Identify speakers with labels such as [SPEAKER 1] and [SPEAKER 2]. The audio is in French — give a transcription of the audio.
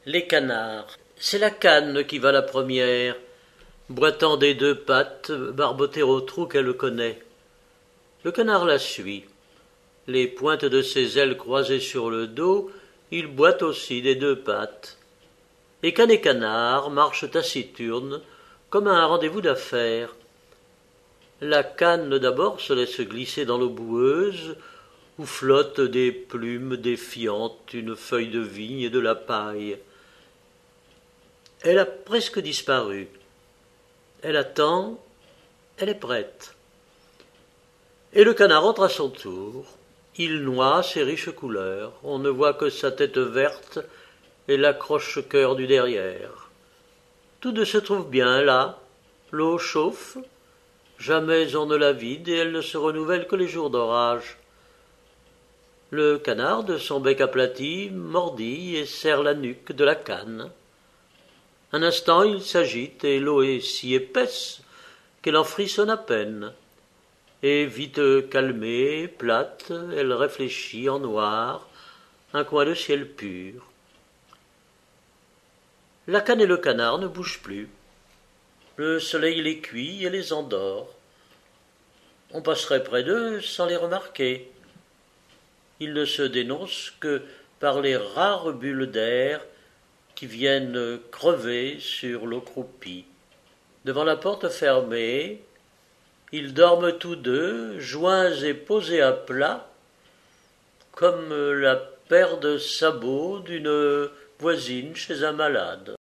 [SPEAKER 1] Les canards. C'est la canne qui va la première, boitant des deux pattes, barboter au trou qu'elle connaît. Le canard la suit. Les pointes de ses ailes croisées sur le dos, il boite aussi des deux pattes. Et canne et canard marchent taciturnes, comme à un rendez-vous d'affaires. La canne d'abord se laisse glisser dans l'eau boueuse, où flottent des plumes défiantes, une feuille de vigne et de la paille. Elle a presque disparu. Elle attend, elle est prête. Et le canard entre à son tour. Il noie ses riches couleurs. On ne voit que sa tête verte et l'accroche-cœur du derrière. Tous deux se trouvent bien là. L'eau chauffe. Jamais on ne la vide et elle ne se renouvelle que les jours d'orage. Le canard, de son bec aplati, mordille et serre la nuque de la canne. Un instant il s'agite et l'eau est si épaisse qu'elle en frissonne à peine. Et vite calmée, plate, elle réfléchit en noir un coin de ciel pur. La canne et le canard ne bougent plus. Le soleil les cuit et les endort. On passerait près d'eux sans les remarquer. Ils ne se dénoncent que par les rares bulles d'air qui viennent crever sur l'eau croupie. Devant la porte fermée, ils dorment tous deux, joints et posés à plat, comme la paire de sabots d'une voisine chez un malade.